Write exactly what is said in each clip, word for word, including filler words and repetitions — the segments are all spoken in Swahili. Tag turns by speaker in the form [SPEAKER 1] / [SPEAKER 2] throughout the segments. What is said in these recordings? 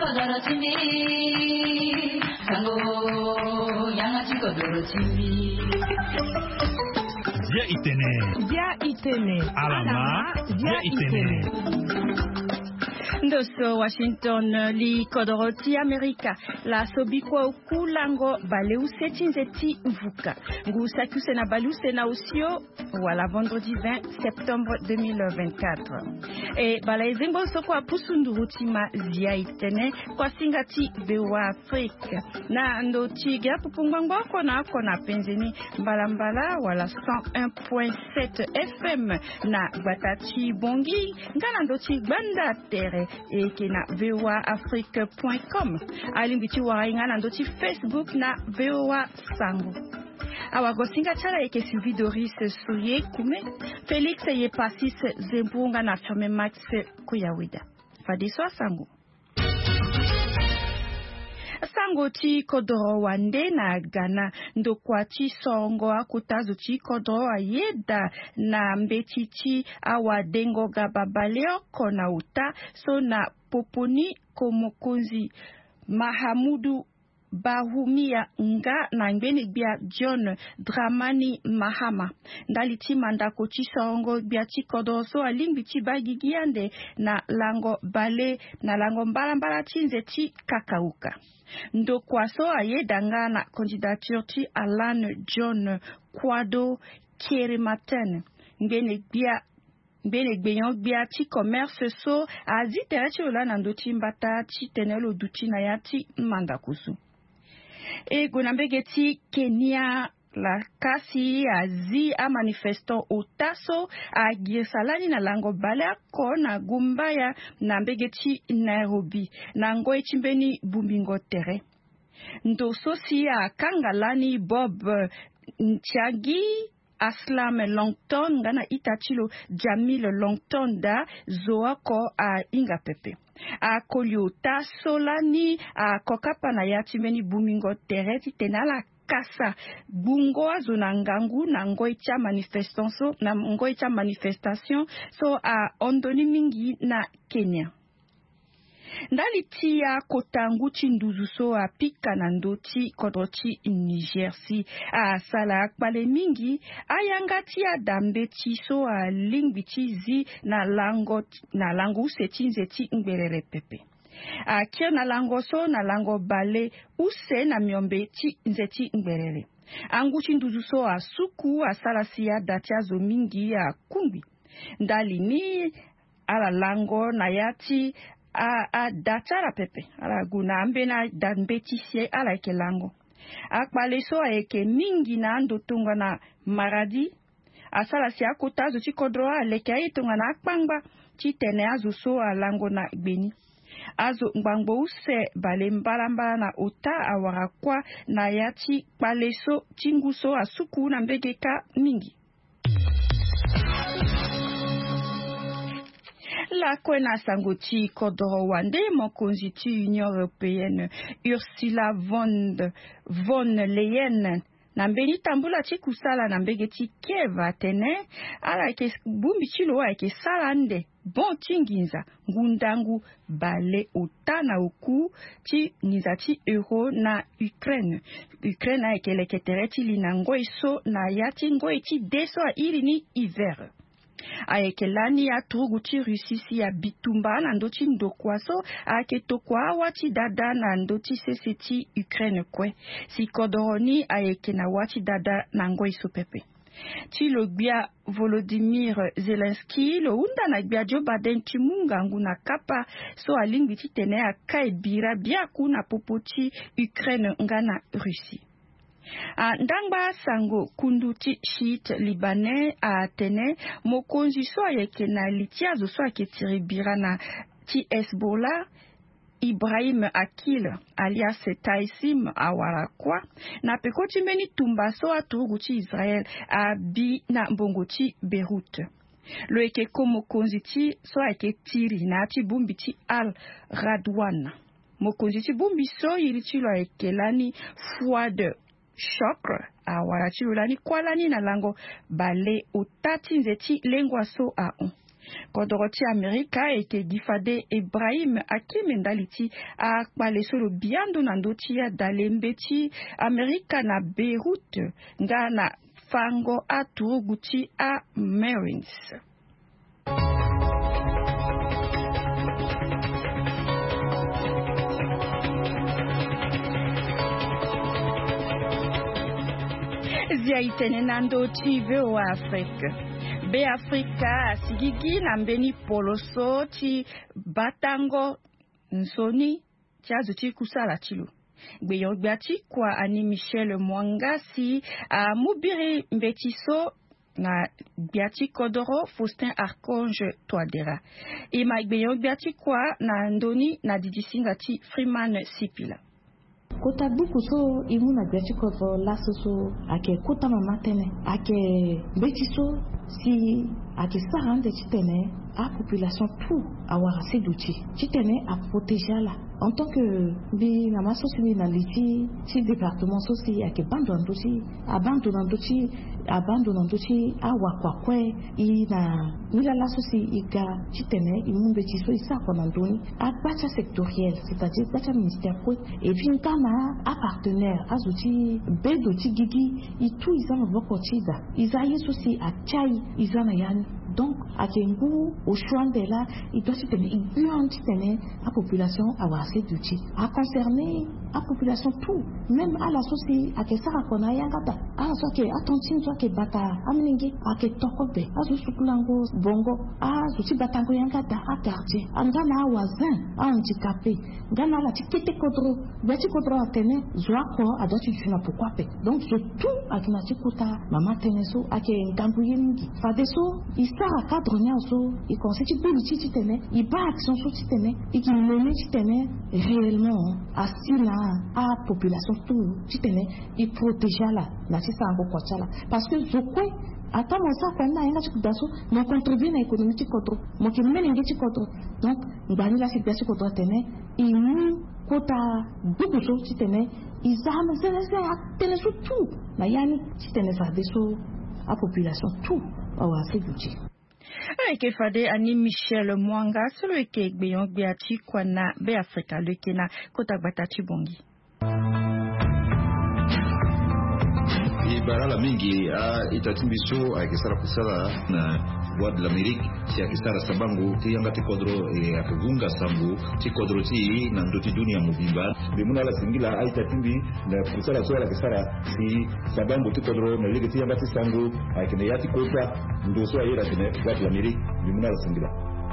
[SPEAKER 1] kodoro chimbi sango nyanga chikodoro chimbi
[SPEAKER 2] Dia itene
[SPEAKER 3] Dia itene
[SPEAKER 2] Alama Dia itene
[SPEAKER 3] Ndoso Washington li kodoroti Amerika la sobikwa ukulango baleu setinzeti mvuka ngusa kusena baluse na usio wala vendredi vingt septembre deux mille vingt-quatre e balaizengo soko apusunduruti ma zia itene kwa singati bewa Afrika na ndoti ga pupungwango kona kona penzeni mbalambala wala cent un point sept F M na batati bongi ngana ndoti banda tere et qui na v o a afrique point com alimbichi wainga na ndoti Facebook na V O A Sango awa gosinga chala eke Sylvie Doris Souye kume Felix ye Passis Zembunga na Firme Max Kuyawida fadiso Sango Sango ti kodoro wande na Ghana ndokwa ti songo akutazo ti kodoro ayeda na mbetichi awa dengo gababaleo kona uta so na poponi komokunzi Mahamudu Bahumia nga na ngeni bia John Dramani Mahama ndali ti mandako ti songo bia ti kodoro so alimbi ti bagigiande na lango bale na lango mbalambala ti nze ti kakauka ndokwaso ayedanga na candidature ti Alan John Kwado Kerimaten ngene bia ngene gbeyon bia ti commerce so azitere ti ola na ndoti mbata ti tenelo duti na ya ti mandakusu e gonambege ti Kenya la kasi azi a manifesto otaso a giesalani na lango bale ako na gumbaya na mbegeti Nairobi na ngoi chimbeni bumbingo tere ndoso si a kangalani Bob Ntiagi Aslam Longton ngana itachilo Jamil Longton da zoako a inga pepe a koliota solani a kokapa na ya chimbeni bumbingo tere ti tenala kasa bungo azona ngangu na ngoicha manifestation so na ngoicha manifestation so a ondoni mingi na Kenya ndali tia kotangu chinduzu so a pika na ndoti kodoti Niger si a sala akpale mingi ayangati ya dambe ti so a lingbi ti zi na lango na lango setinze ti ngberere pepe a kia na lango so na lango bale use na miombe ti nzeti ngberere angu chinduzu so a suku a salasia datia zo mingi a kumbi ndali ni ala lango na yati a a datara pepe ala guna ambe na dambe ti sie ala ke lango akpale so a eke mingi na ando tunga na Maradi a salasia kota zo ti kodro a leke a itunga na akpangba ti tene azo so a lango na gbeni azo ngbangbo use bale mbalambala na ota awara kwa na yati paleso tinguso asuku na mbegeka mingi la kwena sangoti kodoro wande mokonzi ti Union Européenne Ursula von von Leyen na mbeni tambula ti kusala na mbege ti Kiev tene ala ke bumbi ti lo ke sala nde bon ti nginza ngundangu bale otana oku ti nginza ti euro na Ukraine Ukraine ayeke leketere ti li na ngoi so na ya ti ngoi ti deso a iri ni hiver ayeke lani ya turugu ti Russie si ya bitumba na ndö ti ndokua so ayeke tokua awa ti dada na ndö ti sese ti Ukraine kue si kodoro ni ayeke na wâ ti dada na ngoi so pepe ti lo gbia Volodymyr Zelensky lo hunda na gbia Joe Biden ti mungangu na kapa so alingbi ti tene aka e bira biaku na popo ti Ukraine nga na Russie a ndangba sango kundu ti chiite libanais a tene mokonzi so ayeke na liti azo so ayeke tiri bira na ti Hezbollah Ibrahim Akil alias Taisim awara kwa na peko ti mbeni tumba so aturugu ti Israel a bi na mbongo ti Beirut lo yeke ko mokonzi ti so ayeke tiri na ti bumbi ti Al Radwan mokonzi ti bumbi so iri ti lo ayeke lani Fouad Chokre awara ti lo lani kuâ lani na lango bale ota ti nze ti lengua so a on kodoroti Amerika eke gifade Ibrahim akimendaliti a kpalesolo biando nandoti ya dalembeti Amerika na Beirut nga na fango aturuguti a Marines. Zia itene nando tive o Afrika. Be Afrika sigigi na mbeni poloso ti batango nsoni ti azuti kusala chilo. Gbe yogbiati kwa ani Michel Mwangasi a mubiri mbetiso na biati kodoro Faustin Archange Touadéra. Ima gbe yogbiati kwa na ndoni na didisinga ti Freeman Sipila.
[SPEAKER 4] Kota buku so imu na biati kodoro laso so ake kota mama tene ake betiso si ake sarande chitene a population tout awara seduti chitene a protéger la en tant que bi na maso si na liti si département so si ake bandon dosi abandon dosi abandon dosi awa kwa kwe ina nila la so si iga chitene imu betiso isa kwa ndoni a bacha sectoriel c'est-à-dire bacha ministère ko et puis kama a partenaire azuti bedoti gigi itu isa maboko chiza isa yeso si a chai isa na yani donc à Kengu au Chouandela il doit se tenir il doit se tenir la population avoir assez d'outils à concerner la population tout même à la société à que ça rakona yangata à soit que attention soit que bata amningi à que tokobe à ce sukulango bongo à ce batango yangata à quartier angana wazin à handicapé ngana la tikete kodro beti kodro atene zwa ko adati tuna pourquoi pe donc c'est tout à kina tikota mama teneso à que ngambuye mingi fadeso à cadre nyaso il constitue politique tene il pas action sur tene et qui mène tene réellement à sina à population tout tene il protéger la na sisa ngo kwachala parce que zokwe ata mosa kwenda ina chikudaso mo contribuer na économie chikoto mo kimene ngi chikoto donc ngani la situation chikoto tene imu kota beaucoup so tene izama zele tene so tout na yani tene sa deso a population tout awa sebuti.
[SPEAKER 3] Eke fade ani Michel Mwanga solo eke gbeyon gbeati kwa na be Afrika leke na kota batati bongi.
[SPEAKER 5] Ibara la mingi a itatimbiso a kisara kusala na Voix de l'Amérique si a kisara sabangu ti yanga ti kodro e akuvunga sambu ti kodro ti na ndoti dunia mubimba bimuna la singila a itatimbi na kusala so la kisara si sabangu ti kodro na lege ti yanga ti sangu a kine yati kota ndo so ayira kine Voix de l'Amérique bimuna la singila.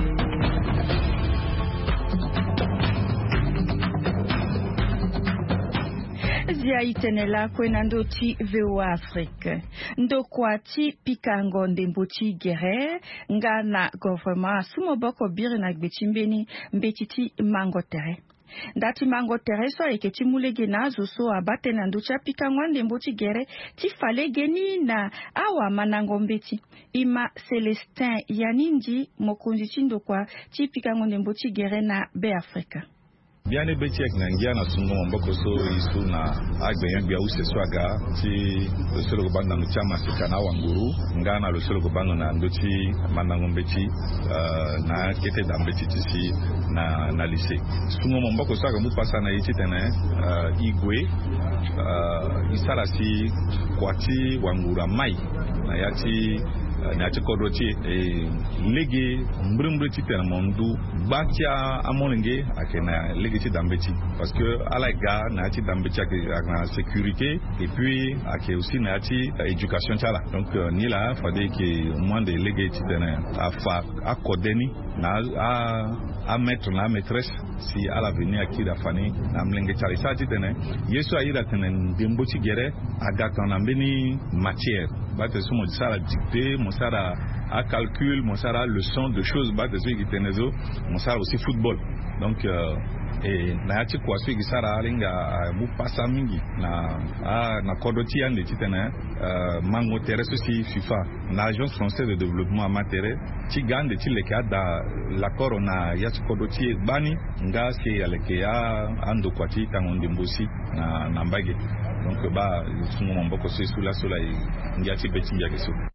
[SPEAKER 3] Zia itenela kwena ndoti V O A Afrique. Ndo kwati pikango ndemboti gere nga na gouvernement sumo boko biri na gbechimbeni mbetiti mango tere. Ndati mango tere so eketi mulege na zoso abate na ndocha pikango ndemboti gere ti fale geni na awa manango mbeti. Ima Celestin Yaninji mokunzi chindo kwa ti pikango ndemboti gere na be Afrika.
[SPEAKER 2] Biane betiek na ngia na sungo mboko so isu na agbe yangbia use swaga ti lo solo go banda no chama sikana wanguru ngana lo solo go banda na ndoti manango mbeti uh, na kete da mbeti tisi na na lycée sungo mboko swaga mu pasa na yiti tene uh, igwe uh, isarasi kwati wangura mai na yati na chikodoti e legi mbrumbre titena mondu batia amonenge akena legi ti dambeti parce que alaga na ti dambeti na sécurité et puis ake aussi na ti éducation tala donc ni la fade que moins de legi titena afa akodeni na a a mettre la maîtresse si à l'avenir akida fani na mlenge tala sa titena yesu ayira tenen demboti gere agata na mbeni matière bate sumo sala dictée mon sara à calcul mon sara leçon de choses bate so qui tenezo mon sara aussi football donc euh, et na yati kwa so qui sara alinga mu passa mingi na a na kodoti ande titena euh, mango terrestre si FIFA na agence française de développement amateur ti gande ti leka da l'accord na yati kodoti bani nga se aleke ya ando kwati tangonde mbosi na na mbage donc ba sumo mboko so sula sula ngati beti ngake so.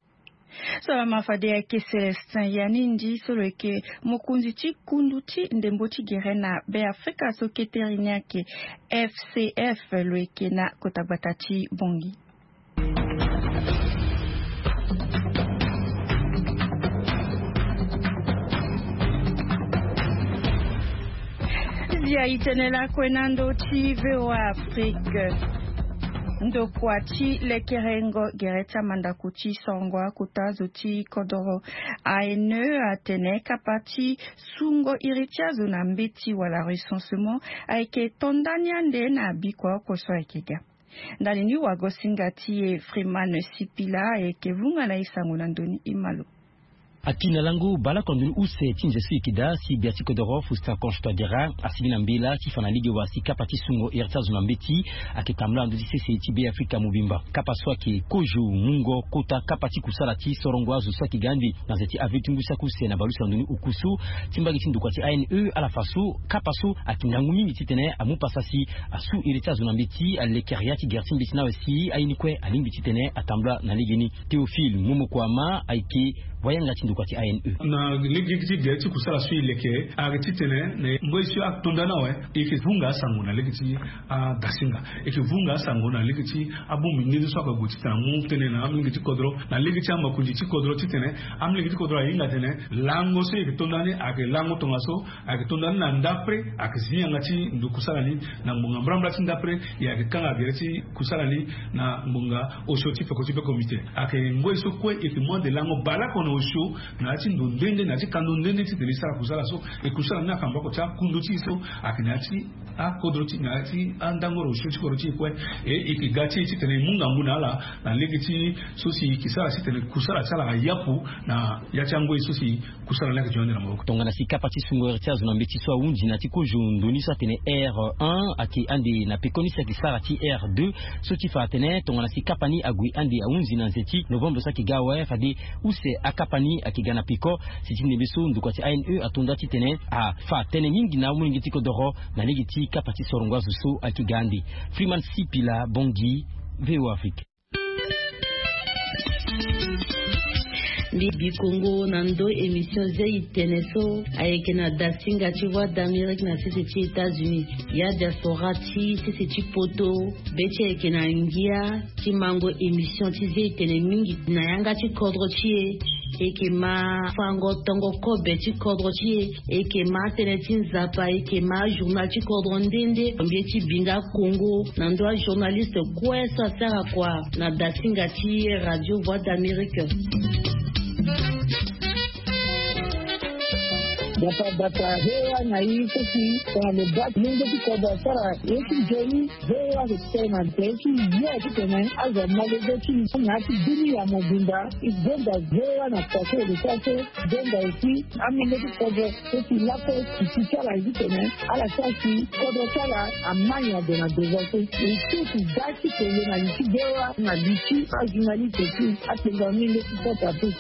[SPEAKER 3] Salama fadea ke Celestin Yanindi solo ke mokunzi chi kunduti ndemboti gerena be Afrika Soketerinia ke F C F loeke na kotabatachi bongi. Zia itenela kwenando chi veo Afrika. Ndo kwa chi lekerengo gereta mandakuchi songwa kutazo chi kodoro aene atene kapati sungo iritia zona mbeti wala recensement aike tondanyande na bikwa koso ekega. Ndani ni wagosingati e Freeman Sipila e kevunga na isango nandoni imalo.
[SPEAKER 6] Akina langu bala konduni use tinje suikida si biati kodoro fusta konshto dira asigina mbila kifana ligi wa si kapati sungo irta zunambeti akitamla ndo dise iti Afrika mubimba kapa swaki koju mungo kota kapati kusalati sorongwazo swaki gandi na zeti avetungusa kuse na balusa nduni ukusu timbagi tindu kwati A N E ala fasu kapasu akingangu mingi titene amu pasasi asu irta zunambeti alekeriati gertin bitina wasi ainikwe alimbi titene atamla na ligini Theophile mumo kwama aiki wayanga tindu kwati A N E
[SPEAKER 7] na ligiti gerti kusala sui leke agati tene ne mboisho aktondana we ikivunga sangu na ligiti a dasinga ikivunga sangu na ligiti abu mingi so ka guti tana mu tene na ligiti kodro na ligiti amba kunji kodro titene am ligiti kodro inga tene lango so ikitondane ake lango tongaso akitondana na ndapre akizia ngati ndu kusala ni na mbunga mbrambla tindapre ya kanga gerti kusala ni na mbunga oshoti pe kotipe komite ake mboisho kwe ikimode lango balako no osho na ati ndondende na ati kandondende ti delisara kusala so e kusala na kambako cha kunduti so akinati a kodroti na ati andangoro osho ti koroti kwe e ikigati ti tene munga nguna ala na legiti so si kisala si tene kusala sala yapu na yachango iso si kusala na kjonde na moko
[SPEAKER 6] tongana si kapati sungo ertia zuna mbeti so unji na ti kojunduni so tene R un ati andi na pekoni sa kisara ti R deux so ti fa tene tongana si kapani agui andi aunzi na zeti novembre sa kigawa fadi use akapani akigana piko sitini beso ndukwati A N E atunda titene a fa tene nyingi na mwingi tiko doro na ligiti kapati sorongwazo so akigandi Freeman Sipila bongi V O Afrique
[SPEAKER 8] Libi Congo nando émission zai teneso avec na dasinga tu vois d'Amérique na c'est ci États-Unis ya diaspora ti c'est ci poto beche avec na ingia ti mango émission ti zai tene mingi na yanga ti kodro ti e ke ma fango tongo ko beti kodro ti e ke ma tene ti zapa e ke ma journal ti kodro ndende mbie ti binga Congo nando journaliste quoi ça sert à quoi na dasinga ti radio voix d'Amérique.
[SPEAKER 9] Data data hewa na hii sisi kwa mbat mungu kwa sara yeki jeni hewa kitena teki ya kitena aza malezo chini na ti dunia mobimba igonda hewa na kwa kwa sasa gonga iti amene kwa sisi lapo kitala kitena ala sasa kwa sala amanya de na devote iti dati kwa na iti hewa na bichi ajunali teki atenda mile kwa tatu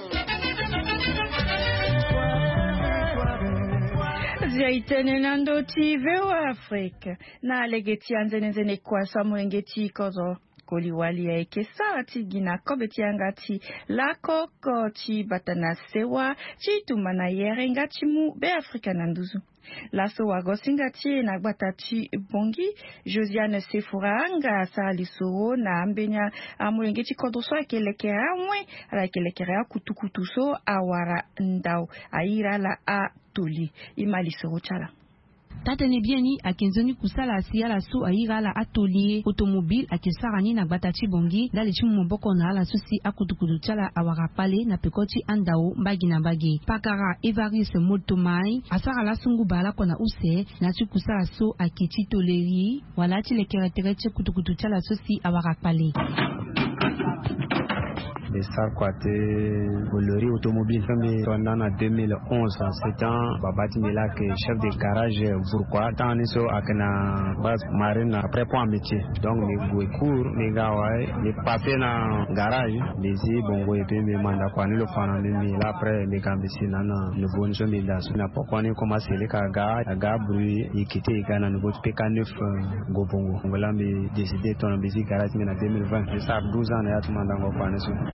[SPEAKER 3] Zaitene nando ti veo Afrika na legeti anzene zene kwa samu engeti kozo koliwali ya ekesa ti gina kobeti angati la koko ti batana sewa ti tumana yere ngati mu be Afrika nanduzu. Laso wagosinga ti na gbata ti bongi Josiane Sefuranga sa lisoro na ambenya amulenge ti kodoso akelekera mwe ala akelekera kutukutu so awara ndao aira la a toli imalisoro chala
[SPEAKER 10] Tatene bieni akenzoni kusala siya la so aira la atelier automobile akesarani na batati bongi dali chimu moboko na ala susi akutukudu chala awara pale na pekoti andao mbagi na mbagi pakara Evaris Motomai asara la sungu bala kona use na tu kusala so aketi toleri wala ti lekeretere ti kutukudu chala susi awara pale
[SPEAKER 11] de Sarkwate Bolori automobile pendant deux mille onze c'était Babati Milak chef de garage pourquoi tant so akana base marine après point métier donc les goûts court les gawai les papiers na garage les bongo et puis me manda kwa ni le fana ni après les gambisi nana nouveau nso midas na pourquoi ni commencer les kaga aga bruit ikité kana nouveau P K neuf go bongo ngala me décider ton bisi garage na deux mille vingt ça douze ans ya tumanda ngo kwa neso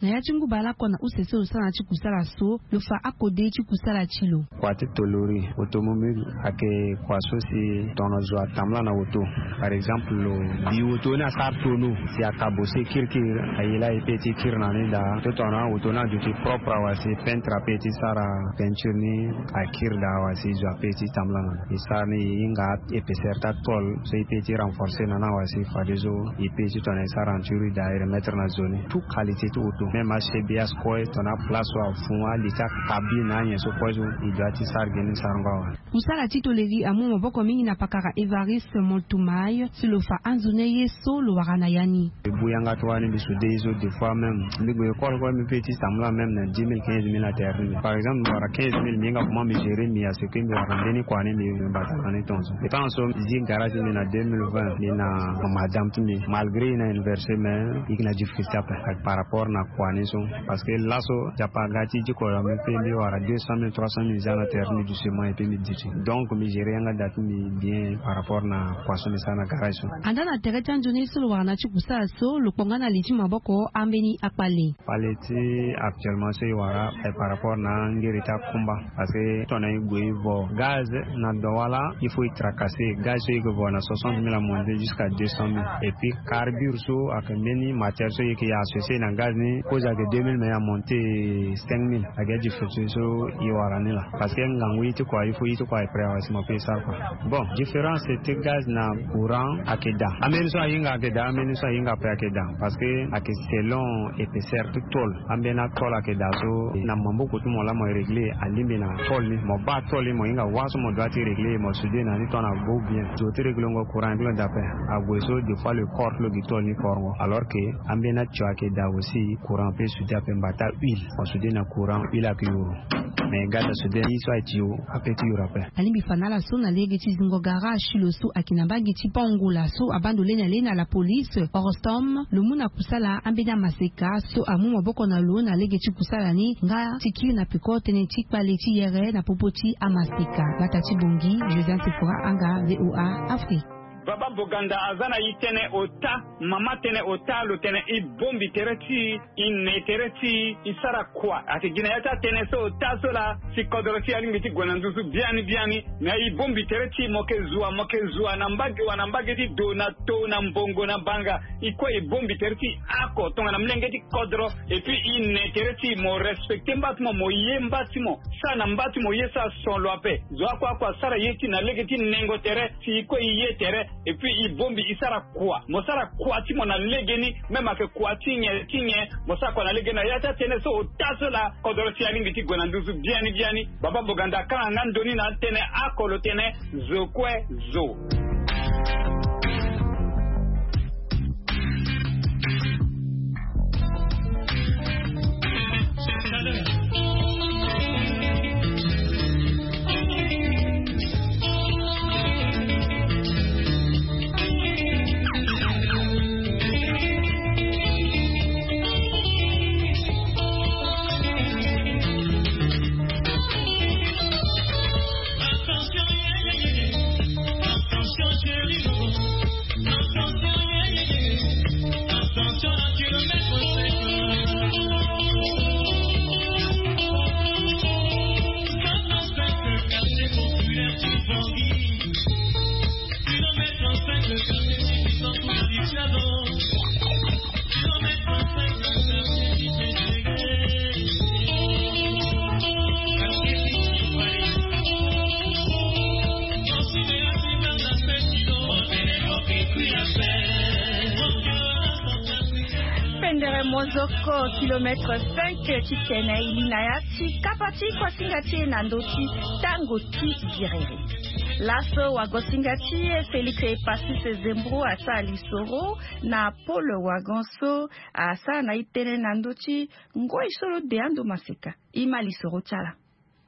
[SPEAKER 10] ya chungu bala kona usese usana chikusala so lo fa akode chikusala chilo
[SPEAKER 11] kwati tolori automobile ake kwaso si tono zo atamla na auto par exemple lo bi auto na sartono si akabose kirkir ayila ipeti kirnani da to tono auto na duty propre wasi pentra peti sara peinture ni akir da wasi zo peti tamla na isani inga epeserta tol so ipeti renforcer na na wasi fadezo ipeti tono sara anturi da remettre na zone tout qualité tout auto même H B S quoi tona place wa funwa lita cabine anya so pozo idati sargeni sarngawa
[SPEAKER 10] musala titoleri amu maboko mingi na pakara Evariste Moltumai silofa anzone yeso lo warana yani
[SPEAKER 11] buyanga twani bisude izo des fois même ligo école quoi mi petit samla même na dix mille quinze mille à terre par exemple wara quinze mille minga comment me gérer mi à ce que mi wara deni kwa ni mi batana tonzo et pas en somme zi garage mi na deux mille vingt ni na madame tumi malgré na université mais il na difficulté par rapport na kwa ni so parce que là so japa gati ji ko mi pe mi wara deux cent mille trois cent mille à terre ni du sement et puis mi dit donc mi gérer nga datu mi bien par rapport na kwa so mi sana garage
[SPEAKER 10] andana tereta njoni so wana chikusa so lukonga na liti maboko ambeni akpale
[SPEAKER 11] paleti actuellement c'est wara par rapport na ngirita kumba parce que tona igwe gaz na dowala il faut y tracasser gaz c'est que na soixante mille à monter jusqu'à deux cent mille et puis carburant so akendeni matière so yiki associé na gaz ni cause que deux mille mais à monter cinq mille aga difference so y wara ni la parce que ngangui to quoi il faut y to quoi prêt à se moper ça quoi bon différence c'est gaz na courant akeda amen so yinga akeda amen so yinga prêt akeda parce que ak selon épaisseur tout tol ambena tol akeda so na mambo ko tumo la mo régler alimbe na tol ni mo ba tol mo yinga waso mo doit régler mo soudé na ni ton a beau bien je te régler ngo courant bi d'après a goso des fois le corps le gitol ni corps alors que ambena cho akeda aussi courant peut soudé à mbata huile mo soudé na courant huile ak euro mais gada soudé ni so atio apeti euro après
[SPEAKER 10] alimbi fanala so na lege tizingo garage lo so akinambagi tipongula so abando lena lena la police orostom lumuna kusala ambena maseka so amu maboko na lo na lege chikusala ni nga tiki na piko tene tikpa leti yere na popoti amaseka batati bongi Josiane Sephora anga V O A Afrique
[SPEAKER 12] Baba Boganda azana yitene ota mama tene ota lo tene I bombi tereti inne tereti isara kwa ati gina yata tene so ota so la si kodorosi alingiti gwanandusu biani biani na I bombi tereti moke zua moke zua na mbagi wana mbagi ti dona to na mbongo na banga ikwa I bombi tereti ako tonga na mlengeti kodro et puis inne tereti mo respecte mbatimo mo ye mbatimo sa na mbatimo ye sa son lo ape zwa kwa kwa sara yeti na legeti nengo tere si ikwa ye tere et puis il bombi isara kwa mosara kwa ti mona legeni même ake kwa tinye tinye mosara kwa na legena yata tene so taso la kodoro ti alingi ti gona nduzu biani biani Baba Boganda kan ngandoni na tene akolo tene zokwe zo
[SPEAKER 3] Mozoko kilomètre cinq Chitene ilinayati kapati kwa singati na ndoti tangoti girere. Laso wagosingati Felix Passis Zembro asa lisoro na Paul Wagonso asa na itene na ndoti ngo isoro de ando maseka. Ima lisoro chala.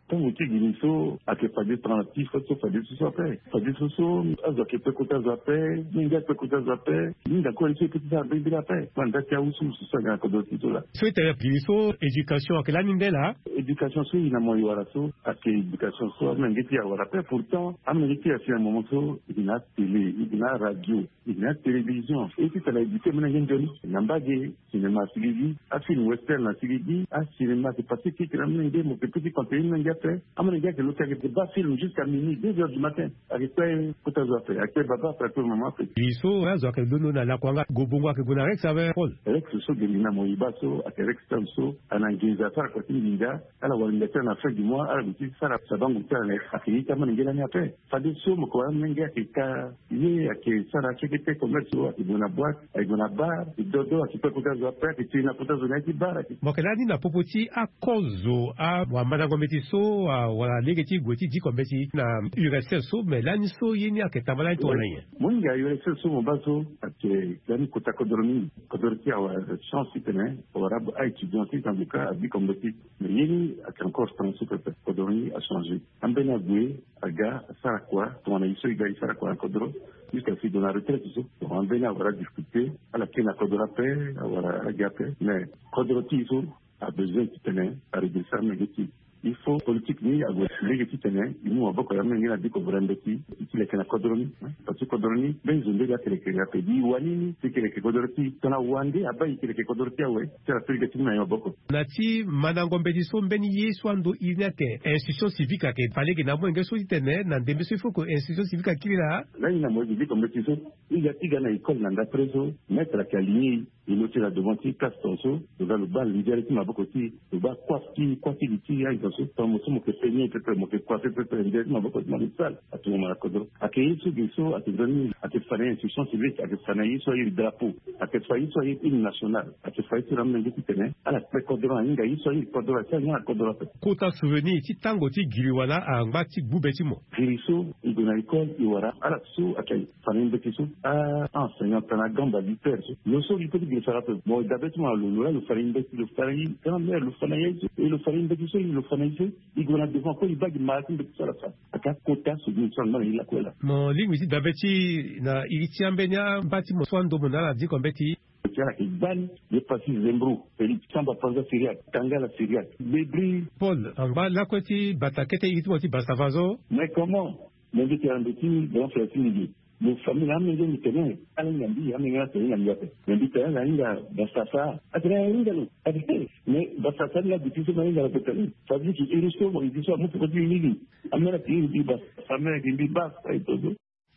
[SPEAKER 13] Tango ti giniso ake fadi transi foto fadi so pe. Fadi so so azo ke pekuta zape, ninga pekuta zape, ninga ko isi pekuta be bila pe. Manda kia usu so ga ko do titola.
[SPEAKER 14] So ite giniso education ake la nindela.
[SPEAKER 13] Education so ina mo yora so ake education so mengeti ya wara pe. Pourtant amengeti ya fi un moment so ina télé, ina radio, ina télévision. Et si tu l'as éduqué mena ngendoni. Nambage cinéma sigidi, a film western na sigidi, a cinéma de pacifique na menge mo petit contenu nanga pe. Amena ngia ke l'autre ke ba film jusqu'à minuit, deux heures du matin. Avec quoi kota zo pe, avec baba pa to maman pe.
[SPEAKER 14] Giniso azo ke dono na la kwanga gobongo ke gona rex ave rôle.
[SPEAKER 13] Rex so de lina mo ibaso, ake rex so anangiza fara kwa tinga, ala walinga na fin du mois, ala biti fara sabangu tana ake kama ngela ni ape. Fadi so mo ko amenga ke ka ye ake sara chekete commerce ake bona boîte, ake bona bar, dodo ake kota zo ape, ake tina kota zo na ti bar.
[SPEAKER 14] Mokelani na popoti a kozo a wa manango metiso a wala legeti goti di kombeti na U S S so mais lani so yini ake tamala tonye.
[SPEAKER 13] Munga U S S so mo baso ake lani kota kodormi, kodorti a wa chance tene, wala a étudiant dans le cas a dit kombeti. Mais yini ake encore transu pe kodormi a changé. Ambena gwe aga sara kwa, tona iso iga sara kwa kodro. Jusqu'à ce que dans la retraite, on va avoir discuté à la Kenya Kodora Paix, à la Gapé, mais Kodoroti a besoin de tenir à redescendre négatif. Il faut politique ni à gauche négatif tenir, il nous a beaucoup amené à dire qu'on va embêter, il est Kenya Kodoroni, parce que Kodoroni, ben zondé la Kenya Kodoroni, dit Wanini, c'est Kenya Kodoroti, t'en as Wandé, à bas il Kenya Kodoroti, ouais, c'est la politique mais il y a beaucoup.
[SPEAKER 14] Nati manangombediso mbeni yeswando inake institution civique ake fallait que namo ngeso itene na ndembeso faut que institution civique akila
[SPEAKER 13] là il n'a moi dit comme ça il y a tigana école nanda preso mettre la caligny il note la devant ti castonso dans le bal l'idée qui m'a beaucoup dit le bas quoi qui quoi qui dit il y a dans ce temps mo que peigner peut-être mo que quoi peut-être l'idée m'a beaucoup demandé ça à tout moment à kodro akei su giso à te donner à te faire institution civique à te faire so il drapeau à te faire so il national à te faire sur amène qui tenait à la kodro inga iso il kodro ça il y a kodro
[SPEAKER 14] kota souvenir ti tango ti giriwana a ngati bubeti mo
[SPEAKER 13] giriso il dona école il wara ala su akei fanin betiso a enseignant na gamba liter le so il peut dire ça rappelle bon d'habitude le le farin beti le farin quand même le farin et le farin betiso il le farin il dona devant quoi il va du matin de ça la ça aka kota su ni son il la kwela
[SPEAKER 14] mon linguiste d'habitude na ilitiambenya mbati mo swando monala di kombeti
[SPEAKER 13] Tiara Iban, le passé Zembro, Félix Samba Panza Syriac, Tangala Syriac, Bébri.
[SPEAKER 14] Paul, en bas, là, quoi, tu batakete, il tu basavazo.
[SPEAKER 13] Mais comment? Mon dit qu'il y a un petit, dans ce film, le famille a amené le terrain, à l'Ingambi, a amené le terrain, mais dit qu'il y a un gars, Bastassa, à travers un gars, mais Bastassa, là, depuis ce moment, il a répété, ça veut dire qu'il est resté, il dit ça, moi, c'est pas du midi. Amérique, il dit Bastassa, Amérique, il dit Bastassa, et tout.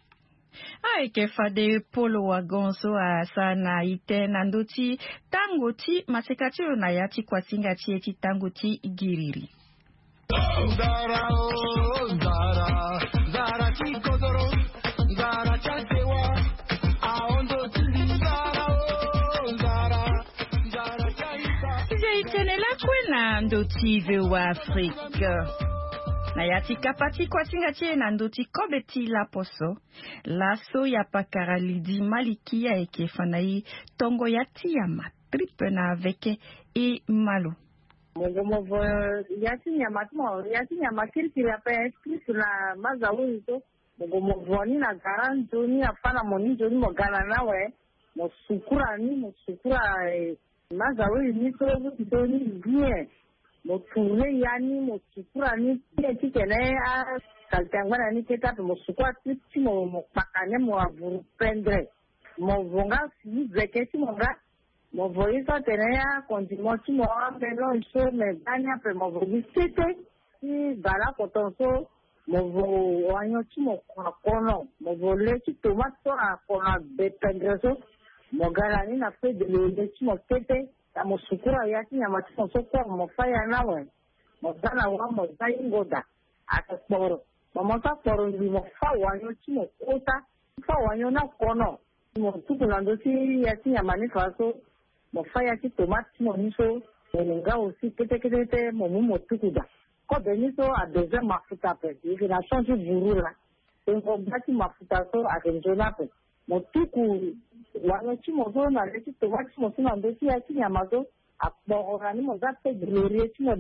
[SPEAKER 3] Aike fade polo wagonso a sana ite nanduti tangoti masekati na yati kwa singa chieti tangoti igiriri. Zara o zara zara chikodoro zara chatewa aondo tindi zara o zara zara chaita. Ije itenela kwena ndoti ve wa Afrika. Na yati kapati kwa singatie na ndoti kobeti la poso. Laso ya pakaralidi maliki ya eke fanai tongo yati ya matripe na aveke e malo.
[SPEAKER 15] Mongo movo yati nyamatmo, yati nyamakiri kiriape esprit la mazawu ito. Mongo movo ni na garanto ni afana moni joni mo gana nawe. Mo sukura ni, mo sukura mazawu ni to ito ni bien. Mo tourne yani mo sukura ni ti kene a kaltangwana ni keta mo sukwa ti mo mo pakane mo avuru prendre mo vonga si veke ti monga mo voisa tene ya kontimo ti mo ambelo so me banya pe mo vogi tete ti bala kotonso mo vo wanyo ti mo kono mo vole ti tomato a kono be prendre so mo gara ni na pe de le ti mo tete ta mo sukura ya ti nyama ti mo so ko mo faya na we mo dana wa mo dai ngoda aka poro mo mo ta poro ni mo fa wanyo ti mo kota fa wanyo na kono mo tuku na ndo ti ya ti nyama ni fa so mo faya ti tomate mo ni so nga aussi kete kete te mo mu mo tuku da ko be ni so a deux mafuta pe ni na change buru la en ko bati mafuta so a kenjona pe mo tuku wanyo ti mo so na le ti tomate mo so na ndo ti ya ti nyama so a poro ni mo za pe glorie ti mo da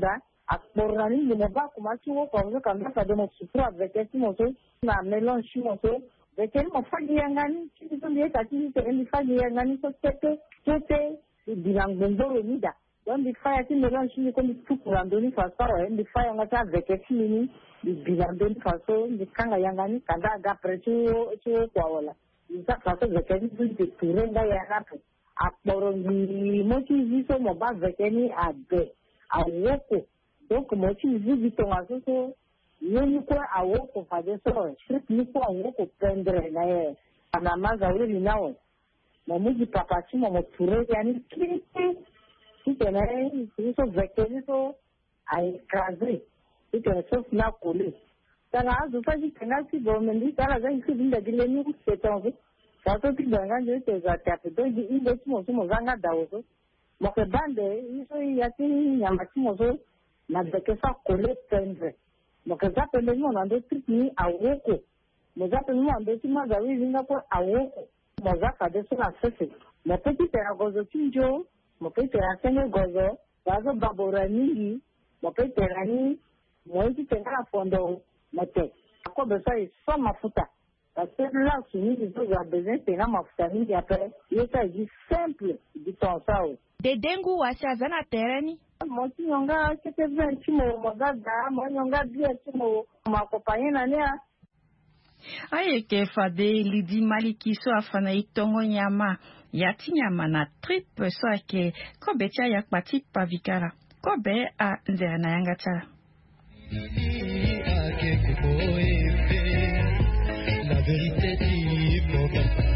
[SPEAKER 15] Akborani le moba kuma chuo kwa mzo kanda kade mo supra veketi mo so na melon shi mo so veketi mo fagi yangani chini to liye kati te endi fagi yangani so tete tete bilang bendoro nida don di faya ti melon shi ko mi tukurando ni fasa o endi faya ngata veketi ni bilang den faso di kanga yangani kanda ga prechu chu kwa wala isa faso veketi di turenga yangata akboroni mo chi viso mo ba vekeni ade awoko. Donc, moi, je dis, vite, on va se faire, nous, quoi, à où, qu'on va faire ça, je suis quoi, à où, qu'on prendre, là, à la maga, oui, là, ouais. Moi, moi, je papa, tu m'as touré, il y a une clique, si tu es là, si tu es vecteur, à écraser, si tu es sauf là, collé. Ça là, je fais, je fais, si bon, mais dis, ça là, j'ai écrit, il a dit, les nous, c'est en fait. Ça, tout le monde, je te vois, tu as fait, donc, il est, tu m'as, tu m'as, ganga, d'aozo. Moi, que bande, il y a, il y a, tu m'as, na dekesa kole tendre moka zape le mo na ndo triki awoko mo zape mo ando ti magawi zinga ko awoko mo zaka de so na sese mo peti tera gozo tinjo mo peti tera sene gozo bazo babora ningi mo peti tera ni mo ti tera fondo mate ko be sai so mafuta parce que là suni di zo ga besoin tera mafuta ni après il est dit simple di ton sao
[SPEAKER 3] de dengu washa zana terani
[SPEAKER 15] Moti nyonga kete vya chimo magada, mo nyonga bia chimo makopanyi na nia.
[SPEAKER 3] Aye ke fade lidi malikiso afana itongo nyama, yati nyama na trip so ake kobe tia yakpati pavikara. Kobe a nzera na yanga tala. La vérité dit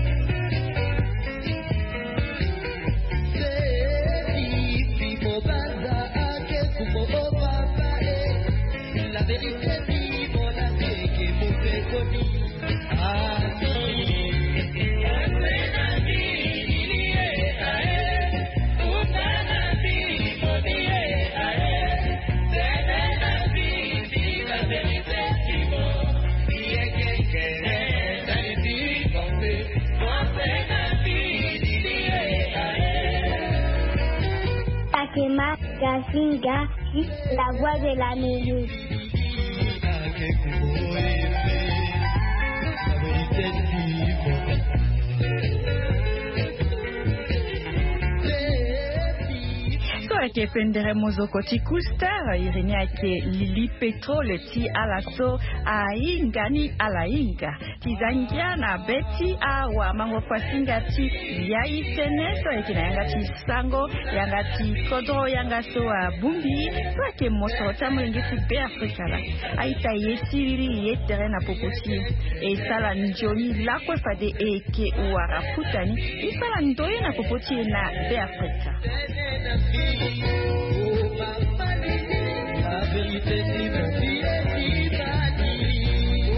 [SPEAKER 16] Takema Gazinga, la voix de la musique.
[SPEAKER 3] Ke pendere mozoko ti kustar irini ake Lili Petrol ti alaso a ingani ala inga ti zangia na beti awa mango kwasinga ti ya iteneso ekina yanga ti sango yanga ti kodro yanga so a bumbi so ake moso tamulingi ti be Afrika la aita yesiriri yetere na popoti e sala njoni lakwe fade eke uara putani isala ndoye na popoti na be Afrika.
[SPEAKER 17] La vérité dit mon pied qui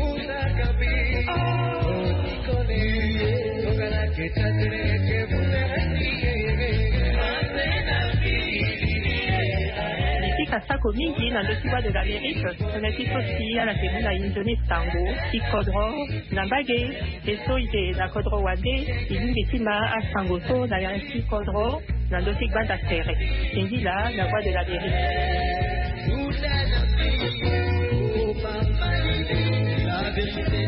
[SPEAKER 18] Kasako mingi na ndokiwa de l'Amérique, tunasifu pia na sehemu na Indonesia tango, ikodro, na mbage, eso ite na kodro wade, ilingi tima asango so na yansi kodro, na ndokik banda sere. Indi la, la voix de l'Amérique. La vérité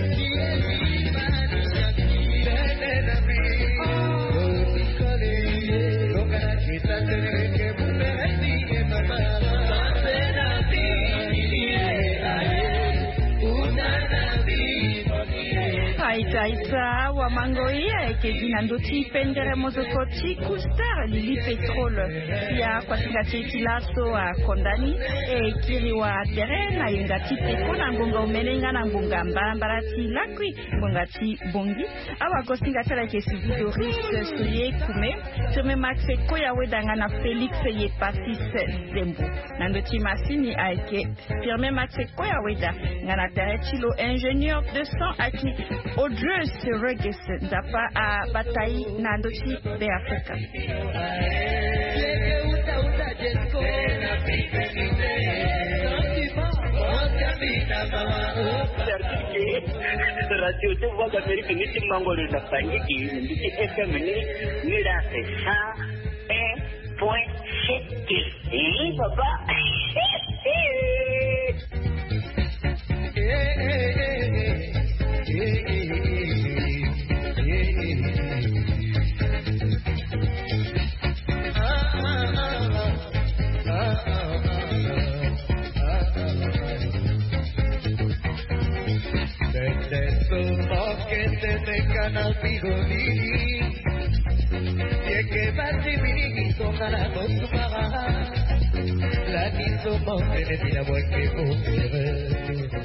[SPEAKER 3] Aita wa mangoia ke dina ndoti pendere mozokoti kustar Lili Petrol ya kwa singati tilaso a kondani e kiri wa terena ingati peko na ngonga umelenga na ngonga mbarati lakwi ngati bongi awa ko singati la ke Doris Soye kume tome Max ko ya wedanga na Felix ye Pasis Zembo na ndoti masini aike firme Max ko ya weda ngana terechilo ingénieur de son aki Audrey Sereges d'apa à bataille nandochi de Africa.
[SPEAKER 19] Radio de Voix d'Amérique ni ci mangoro da pangiki ni ci F M ni ni da c'est ça un point sept. Eh papa
[SPEAKER 17] tetekan albigoni Ye que bati mini songana tosumara La niso monte de tira buen que